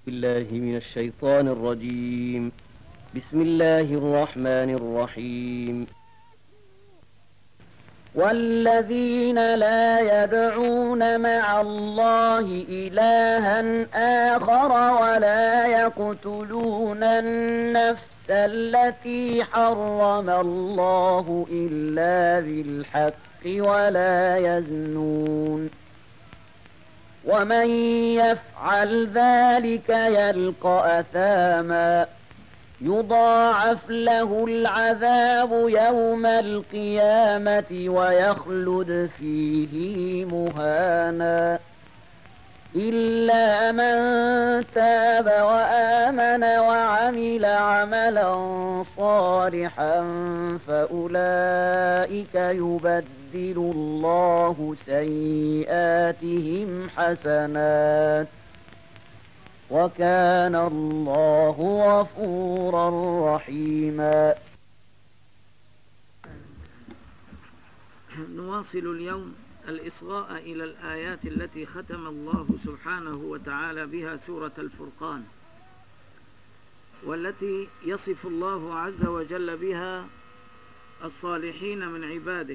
بالله من الشيطان الرجيم. بسم الله الرحمن الرحيم. والذين لا يدعون مع الله إلها آخر ولا يقتلون النفس التي حرم الله إلا بالحق ولا يزنون ومن يفعل ذلك يلقى أثاما يضاعف له العذاب يوم القيامة ويخلد فيه مهانا إلا من تاب وآمن وعمل عملا صالحا فأولئك يبدل الله سيئاتهم حسنات وكان الله غفورا رحيما. نواصل اليوم الإصغاء إلى الآيات التي ختم الله سبحانه وتعالى بها سورة الفرقان، والتي يصف الله عز وجل بها الصالحين من عباده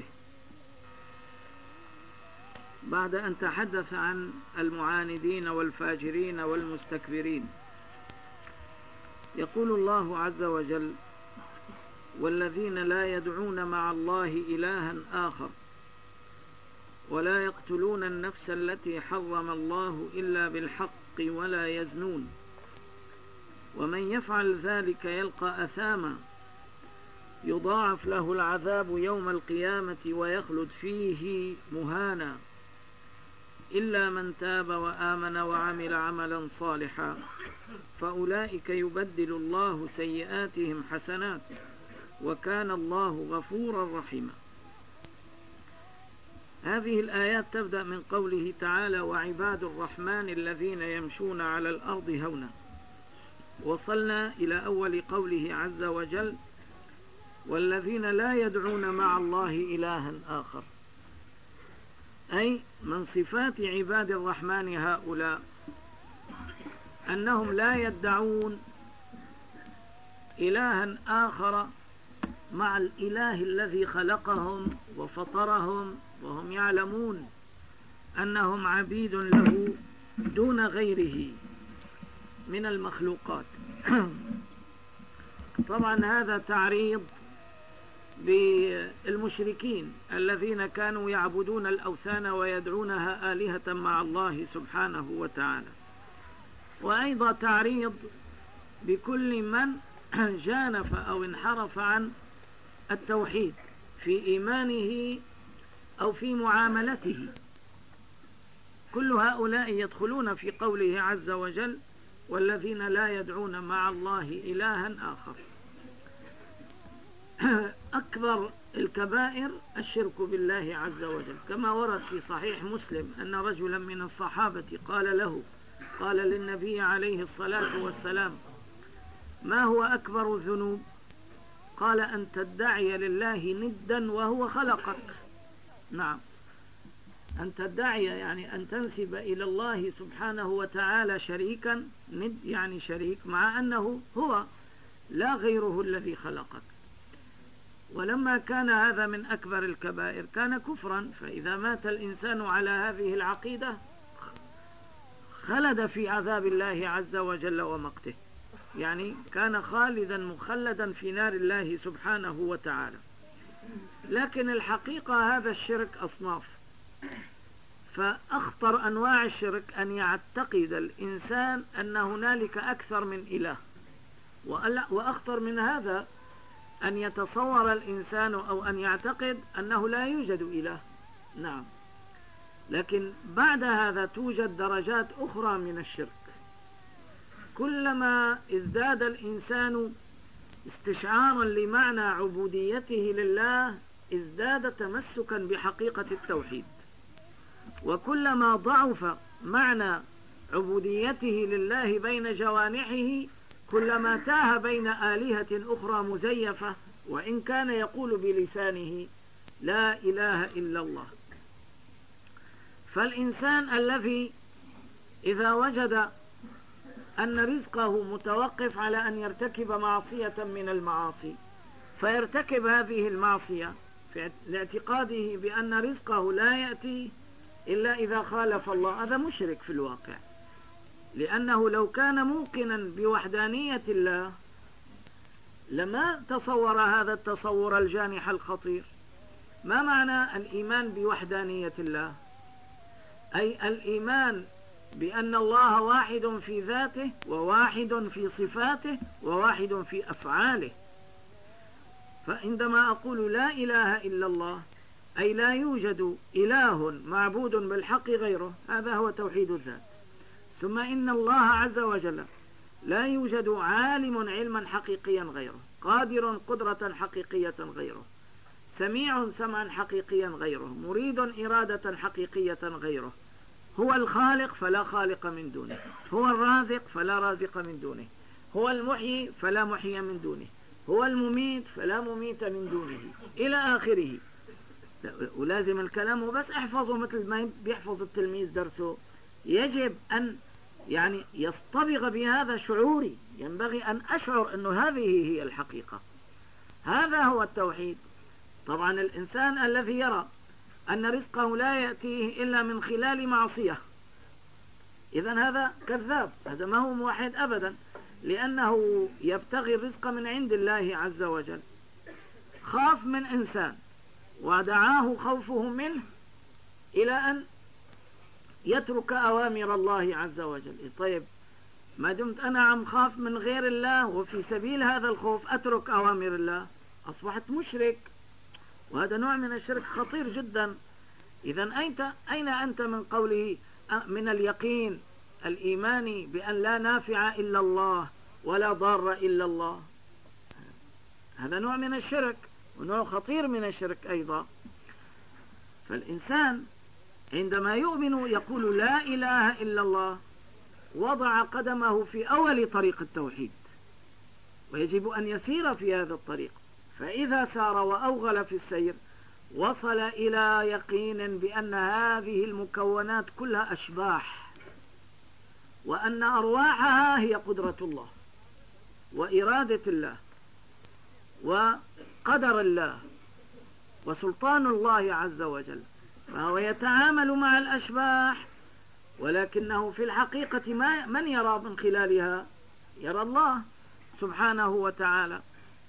بعد أن تحدث عن المعاندين والفاجرين والمستكبرين. يقول الله عز وجل: والذين لا يدعون مع الله إلها آخر ولا يقتلون النفس التي حرم الله إلا بالحق ولا يزنون ومن يفعل ذلك يلقى أثاما يضاعف له العذاب يوم القيامة ويخلد فيه مهانا إلا من تاب وآمن وعمل عملا صالحا فأولئك يبدل الله سيئاتهم حسنات وكان الله غفورا رحيما. هذه الآيات تبدأ من قوله تعالى: وعباد الرحمن الذين يمشون على الأرض هونا. وصلنا إلى أول قوله عز وجل: والذين لا يدعون مع الله إلها آخر، أي من صفات عباد الرحمن هؤلاء أنهم لا يدعون إلها آخر مع الإله الذي خلقهم وفطرهم، وهم يعلمون أنهم عبيد له دون غيره من المخلوقات. طبعا هذا تعريض بالمشركين الذين كانوا يعبدون الأوثان ويدعونها آلهة مع الله سبحانه وتعالى، وأيضا تعريض بكل من جانف أو انحرف عن التوحيد في إيمانه أو في معاملته. كل هؤلاء يدخلون في قوله عز وجل: والذين لا يدعون مع الله إلها آخر. أكبر الكبائر الشرك بالله عز وجل، كما ورد في صحيح مسلم أن رجلا من الصحابة قال للنبي عليه الصلاة والسلام: ما هو أكبر الذنوب؟ قال: أن تدعي لله ندا وهو خلقك. نعم، أن تدعي يعني أن تنسب إلى الله سبحانه وتعالى شريكا، ند يعني شريك، مع أنه هو لا غيره الذي خلقك. ولما كان هذا من أكبر الكبائر كان كفرا، فإذا مات الإنسان على هذه العقيدة خلد في عذاب الله عز وجل ومقته، يعني كان خالدا مخلدا في نار الله سبحانه وتعالى. لكن الحقيقة هذا الشرك أصناف، فأخطر أنواع الشرك أن يعتقد الإنسان أن هنالك أكثر من إله، وأخطر من هذا أن يتصور الإنسان أو أن يعتقد أنه لا يوجد إله. نعم، لكن بعد هذا توجد درجات أخرى من الشرك. كلما ازداد الإنسان استشعارا لمعنى عبوديته لله ازداد تمسكا بحقيقة التوحيد، وكلما ضعف معنى عبوديته لله بين جوانحه كلما تاه بين آلهة أخرى مزيفة، وإن كان يقول بلسانه لا إله إلا الله. فالإنسان الذي إذا وجد أن رزقه متوقف على أن يرتكب معصية من المعاصي، فيرتكب هذه المعصية في لاعتقاده بأن رزقه لا يأتي إلا إذا خالف الله، هذا مشرك في الواقع، لأنه لو كان موقنا بوحدانية الله لما تصور هذا التصور الجانح الخطير. ما معنى الإيمان بوحدانية الله؟ أي الإيمان بأن الله واحد في ذاته، وواحد في صفاته، وواحد في أفعاله. فعندما أقول لا إله إلا الله أي لا يوجد إله معبود بالحق غيره، هذا هو توحيد الذات. ثم إن الله عز وجل لا يوجد عالم علما حقيقيا غيره، قادر قدرة حقيقية غيره، سميع سمعا حقيقيا غيره، مريد إرادة حقيقية غيره، هو الخالق فلا خالق من دونه، هو الرازق فلا رازق من دونه، هو المحيي فلا محيي من دونه، هو المميت فلا مميت من دونه، إلى آخره. ولازم الكلام وبس احفظه مثل ما بيحفظ التلميذ درسه. يجب أن يعني يصطبغ بهذا شعوري، ينبغي أن أشعر أنه هذه هي الحقيقة، هذا هو التوحيد. طبعا الإنسان الذي يرى أن رزقه لا يأتيه إلا من خلال معصية، إذن هذا كذاب، هذا ما هو موحد أبدا، لأنه يبتغي الرزق من عند الله عز وجل. خاف من إنسان ودعاه خوفه منه إلى أن يترك أوامر الله عز وجل. طيب ما دمت أنا عم خاف من غير الله وفي سبيل هذا الخوف أترك أوامر الله، أصبحت مشرك، وهذا نوع من الشرك خطير جدا. إذن أين أنت من قوله من اليقين الإيماني بأن لا نافع إلا الله ولا ضار إلا الله؟ هذا نوع من الشرك، ونوع خطير من الشرك أيضا. فالإنسان عندما يؤمن يقول لا إله إلا الله وضع قدمه في أول طريق التوحيد، ويجب أن يسير في هذا الطريق. فإذا سار وأوغل في السير وصل إلى يقين بأن هذه المكونات كلها أشباح، وأن أرواحها هي قدرة الله وإرادة الله وقدر الله وسلطان الله عز وجل، فهو يتعامل مع الأشباح، ولكنه في الحقيقة من يرى من خلالها؟ يرى الله سبحانه وتعالى.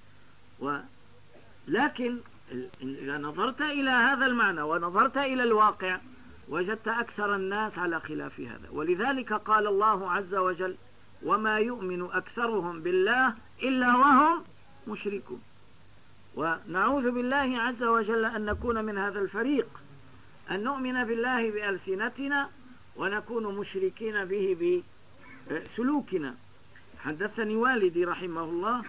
لكن إذا نظرت إلى هذا المعنى ونظرت إلى الواقع وجدت أكثر الناس على خلاف هذا، ولذلك قال الله عز وجل وما يؤمن أكثرهم بالله إلا وهم مشركون. ونعوذ بالله عز وجل أن نكون من هذا الفريق، أن نؤمن بالله بألسنتنا ونكون مشركين به بسلوكنا. حدثني والدي رحمه الله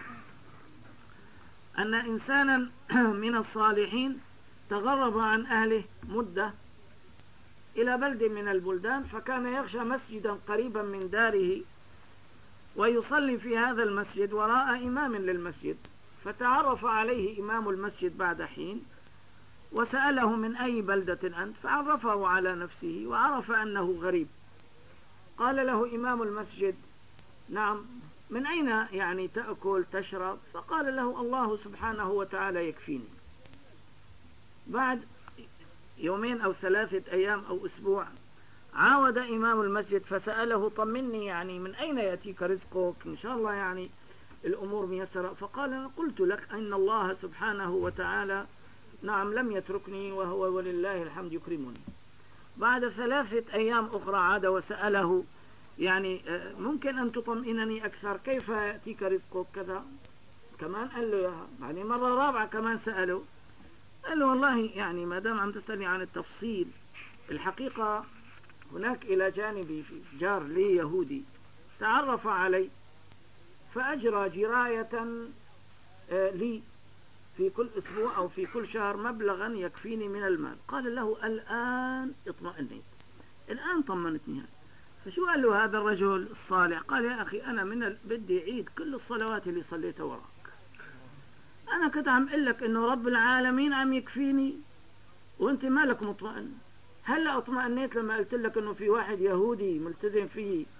أن إنسانا من الصالحين تغرب عن أهله مدة إلى بلد من البلدان، فكان يخشى مسجدا قريبا من داره ويصلي في هذا المسجد وراء إمام للمسجد، فتعرف عليه إمام المسجد بعد حين وسأله من أي بلدة أنت، فعرفه على نفسه وعرف أنه غريب. قال له إمام المسجد نعم، من أين يعني تأكل تشرب؟ فقال له الله سبحانه وتعالى يكفيني. بعد يومين أو 3 أيام أو أسبوع عاود إمام المسجد فسأله طمني، يعني من أين يأتيك رزقك؟ إن شاء الله يعني الأمور ميسرة. فقال قلت لك أن الله سبحانه وتعالى نعم لم يتركني وهو ولله الحمد يكرمني. بعد 3 أيام أخرى عاد وسأله يعني ممكن أن تطمئنني أكثر، كيف يأتيك رزقك كذا؟ كمان قال له يعني مرة رابعة كمان سأله، قال له والله يعني ما دام عم تسألني عن التفصيل، الحقيقة هناك إلى جانبي جار لي يهودي تعرف علي فأجرى جراية لي في كل أسبوع أو في كل شهر مبلغا يكفيني من المال. قال له الآن اطمئنيت، الآن طمنتني. فشو قال له هذا الرجل الصالح؟ قال يا أخي أنا بدي أعيد كل الصلوات اللي صليتها وراك، أنا كنت عم أقول لك إنه رب العالمين عم يكفيني وأنت مالك مطمئن. هلأ اطمئنيت لما قلت لك إنه في واحد يهودي ملتزم فيه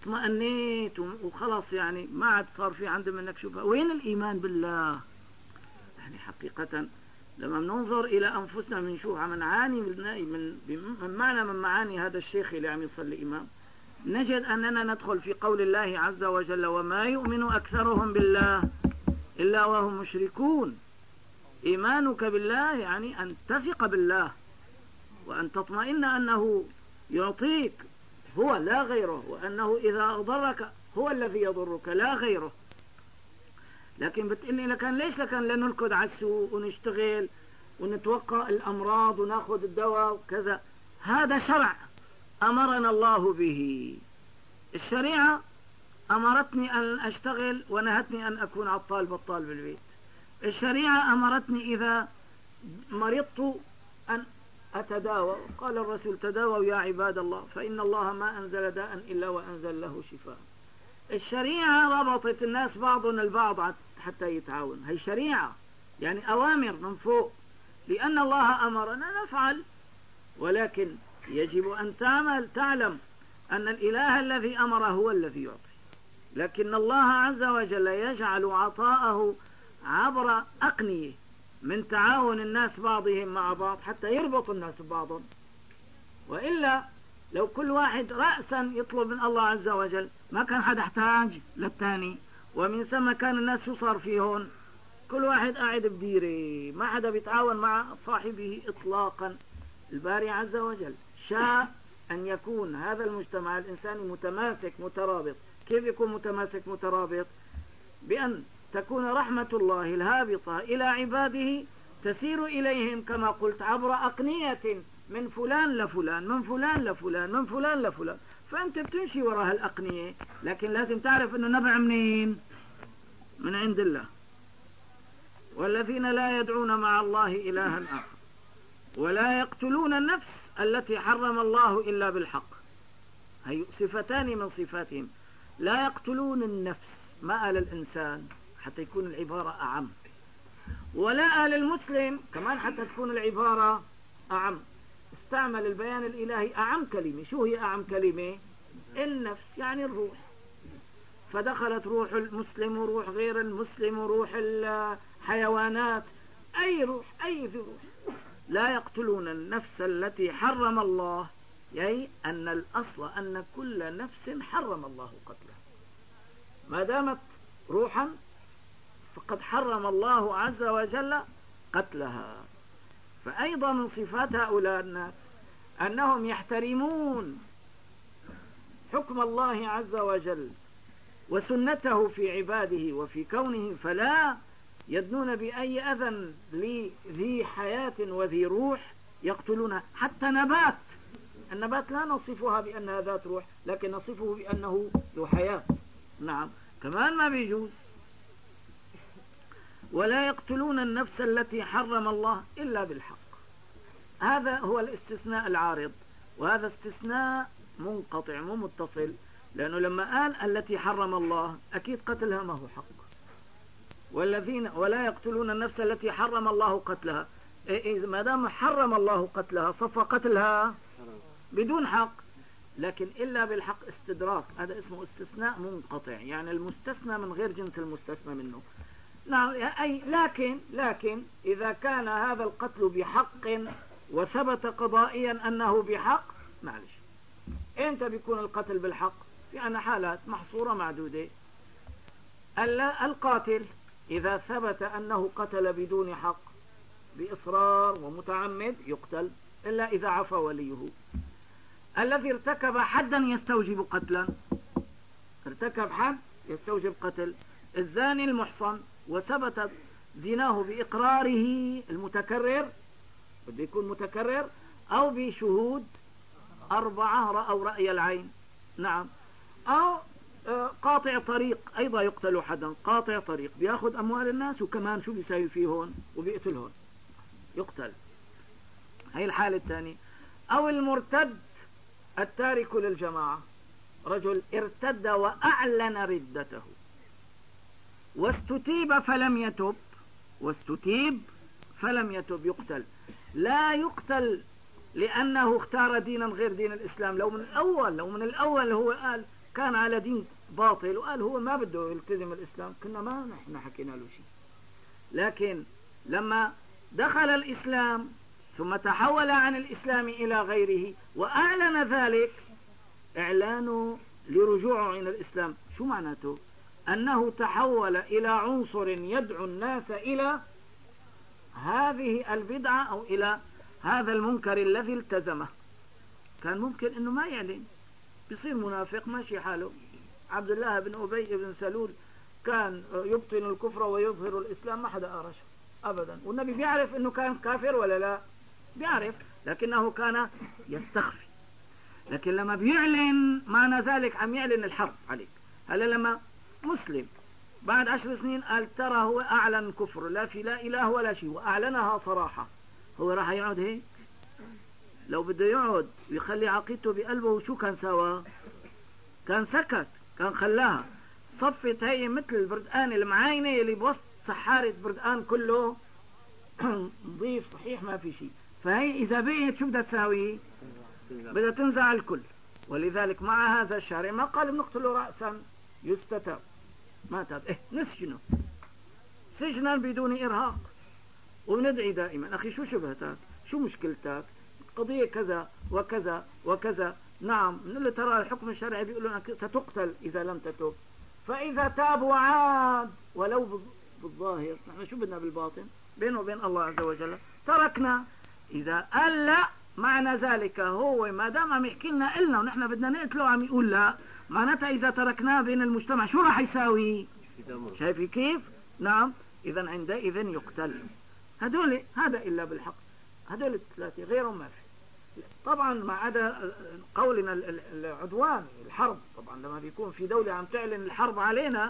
واطمأنيت وخلاص يعني ما عاد صار في عندي منك شبهة. وين الإيمان بالله؟ يعني حقيقة لما ننظر إلى أنفسنا بنشوف عم نعاني من معنى من معاني هذا الشيخ اللي عم يصلي إمام، نجد أننا ندخل في قول الله عز وجل: وما يؤمن أكثرهم بالله إلا وهم مشركون. إيمانك بالله يعني أن تثق بالله وأن تطمئن أنه يعطيك هو لا غيره، وأنه إذا أضرك هو الذي يضرك لا غيره. لكن بتقلني لكن ليش لنركض على السوق ونشتغل ونتوقع الأمراض وناخذ الدواء وكذا؟ هذا شرع أمرنا الله به. الشريعة أمرتني أن أشتغل ونهتني أن أكون عطال بطال بالبيت. الشريعة أمرتني إذا مرضت أن أتداوى، قال الرسول: تداووا يا عباد الله فإن الله ما أنزل داء إلا وأنزل له شفاء. الشريعة ربطت الناس بعضهم البعض حتى يتعاون. هي شريعة يعني أوامر من فوق، لأن الله أمرنا نفعل، ولكن يجب أن تعلم أن الإله الذي أمر هو الذي يعطي، لكن الله عز وجل يجعل عطاءه عبر أقنية من تعاون الناس بعضهم مع بعض حتى يربط الناس ببعضهم. وإلا لو كل واحد رأسا يطلب من الله عز وجل ما كان حدا احتاج للتاني، ومن ثم كان الناس شو صار فيهم؟ كل واحد قاعد بديره، ما حدا بيتعاون مع صاحبه إطلاقا. الباري عز وجل شاء أن يكون هذا المجتمع الإنساني متماسك مترابط. كيف يكون متماسك مترابط؟ بأن تكون رحمة الله الهابطة إلى عباده تسير إليهم كما قلت عبر أقنية من فلان لفلان، من فلان لفلان، من فلان لفلان. فأنت بتمشي وراء الأقنية، لكن لازم تعرف أنه نبع منين؟ من عند الله. والذين لا يدعون مع الله إلها آخر ولا يقتلون النفس التي حرم الله إلا بالحق. هي صفتان من صفاتهم. لا يقتلون النفس، ما قال الإنسان حتى يكون العبارة أعم، ولا قال المسلم كمان حتى تكون العبارة أعم. استعمل البيان الإلهي أعم كلمة. شو هي أعم كلمة؟ النفس يعني الروح، فدخلت روح المسلم وروح غير المسلم وروح الحيوانات، أي روح أي روح. لا يقتلون النفس التي حرم الله، يعني أن الأصل أن كل نفس حرم الله قتلها، ما دامت روحا فقد حرم الله عز وجل قتلها. فأيضا من صفات هؤلاء الناس أنهم يحترمون حكم الله عز وجل وسنته في عباده وفي كونه، فلا يدنون بأي أذى لذي حياة وذي روح يقتلونها. حتى نبات، النبات لا نصفها بأنها ذات روح، لكن نصفه بأنه ذو حياة. نعم، كمان ما بيجوز. ولا يقتلون النفس التي حرم الله إلا بالحق. هذا هو الاستثناء العارض، وهذا استثناء منقطع مو متصل، لأنه لما قال التي حرم الله أكيد قتلها ما هو حق. والذين ولا يقتلون النفس التي حرم الله قتلها، ما دام حرم الله قتلها صفى قتلها بدون حق، لكن إلا بالحق استدراك. هذا اسمه استثناء منقطع، يعني المستثنى من غير جنس المستثنى منه. نعم، أي لكن إذا كان هذا القتل بحق وثبت قضائيا أنه بحق، معلش. إمتى بيكون القتل بالحق؟ في أنا حالات محصورة معدودة. القاتل إذا ثبت أنه قتل بدون حق بإصرار ومتعمد يقتل، إلا إذا عفى وليه. الذي ارتكب حدا يستوجب قتلا، ارتكب حد يستوجب قتل. الزاني المحصن وثبت زناه بإقراره المتكرر، بده يكون متكرر، أو بشهود 4 رأوا رأي العين. نعم، أو قاطع طريق أيضا يقتل حدا. قاطع طريق بياخذ أموال الناس وكمان شو بيساوي فيهن وبيقتلهن، يقتل. هي الحالة الثانية. أو المرتد التارك للجماعة، رجل ارتد وأعلن ردته واستتيب فلم يتب يقتل. لا يقتل لأنه اختار دينا غير دين الإسلام. لو من الأول هو قال كان على دين باطل وقال هو ما بده يلتزم الإسلام، كنا ما نحن حكينا له شيء. لكن لما دخل الإسلام ثم تحول عن الإسلام إلى غيره وأعلن ذلك، إعلانه لرجوعه إلى الإسلام شو معناته؟ أنه تحول إلى عنصر يدعو الناس إلى هذه البدعة أو إلى هذا المنكر الذي التزمه. كان ممكن أنه ما يعلن، بيصير منافق ماشي حاله. عبد الله بن أبي بن سلول كان يبطن الكفر ويظهر الإسلام، ما حدا أرشه أبدا، والنبي بيعرف أنه كان كافر ولا لا؟ بيعرف، لكنه كان يستخفي. لكن لما بيعلن معنى ذلك عم يعلن الحرب عليك. هلا لما مسلم بعد 10 سنين قال ترى هو أعلن كفر، لا في لا إله ولا شيء، وأعلنها صراحة، هو راح يقعد هيك؟ لو بده يقعد ويخلي عقيدته بقلبه شو كان سوا؟ كان سكت، كان خلاها صفت هي مثل البردقان المعاينة اللي بوسط سحارة بردقان كله نظيف صحيح ما في شيء. فهي إذا بقيت شو بدها تساوي؟ بدها تنزع الكل. ولذلك مع هذا الشارع ما قال بنقتله رأسا يستتاب، ما تاب، نسجنه سجنا بدون إرهاق، وندعي دائما أخي شو شبهتك؟ شو مشكلتك؟ قضية كذا وكذا وكذا. نعم نقول له ترى الحكم الشرعي بيقول لك ستقتل إذا لم تتوب، فإذا تاب وعاد ولو بالظاهر، نحن شو بدنا بالباطن بينه وبين الله عز وجل تركنا. إذا قال لا معنى ذلك هو ما دام عم يحكي لنا إلنا ونحن بدنا نقتله عم يقول لا، معناتها إذا تركناه بين المجتمع شو راح يساوي؟ شايفي كيف؟ نعم إذا عندئذ يقتل. هدول هذا إلا بالحق، هدول الثلاثة غيرهم ما في. طبعا ما عدا قولنا العدوان الحرب، طبعا لما بيكون في دولة عم تعلن الحرب علينا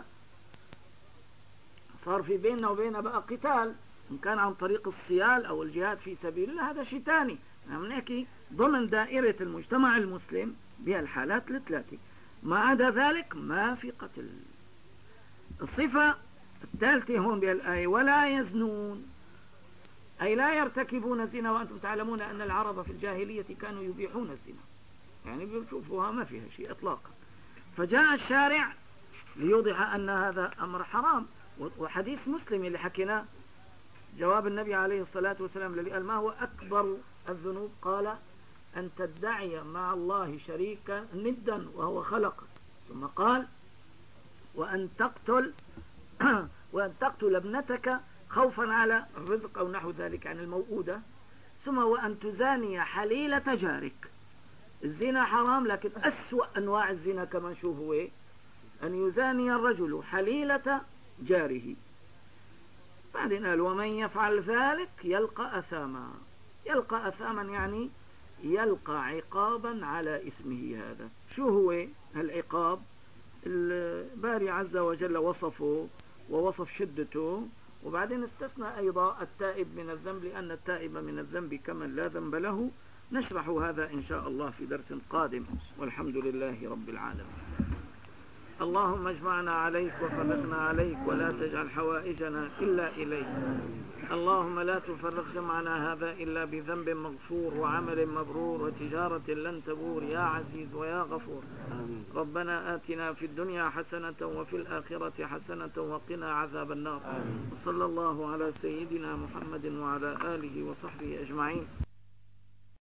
صار في بيننا وبينها بقى قتال، إن كان عن طريق الصيال أو الجهاد في سبيل الله هذا شيء ثاني. نحن نحكي ضمن دائرة المجتمع المسلم بهالحالات الثلاثة، ما عدا ذلك ما في قتل. الصفة الثالثة هون بهالآية ولا يزنون، أي لا يرتكبون الزنا وأنتم تعلمون أن العرب في الجاهلية كانوا يبيحون الزنا، يعني بيشوفوها ما فيها شيء إطلاقا. فجاء الشارع ليوضح أن هذا أمر حرام. وحديث مسلم اللي حكيناه جواب النبي عليه الصلاة والسلام الذي قال ما هو أكبر الذنوب؟ قال أن تدعي مع الله شريكا ندا وهو خلقك، ثم قال وأن تقتل ابنتك خوفا على الرزق أو نحو ذلك عن الموؤودة، ثم وأن تزاني حليلة جارك. الزنا حرام، لكن أسوأ أنواع الزنا كمان شو هو؟ أن يزاني الرجل حليلة جاره. بعدين قال ومن يفعل ذلك يلقى أثاما. يلقى أثاما يعني يلقى عقابا على اسمه هذا. شو هو العقاب؟ الباري عز وجل وصفه ووصف شدته، وبعدين استثنى أيضا التائب من الذنب، لأن التائب من الذنب كمن لا ذنب له. نشرح هذا إن شاء الله في درس قادم، والحمد لله رب العالمين. اللهم اجمعنا عليك وفرقنا عليك، ولا تجعل حوائجنا إلا إليك. اللهم لا تفرق جمعنا هذا إلا بذنب مغفور وعمل مبرور وتجارة لن تبور يا عزيز ويا غفور. ربنا آتنا في الدنيا حسنة وفي الآخرة حسنة وقنا عذاب النار. صلى الله على سيدنا محمد وعلى آله وصحبه أجمعين.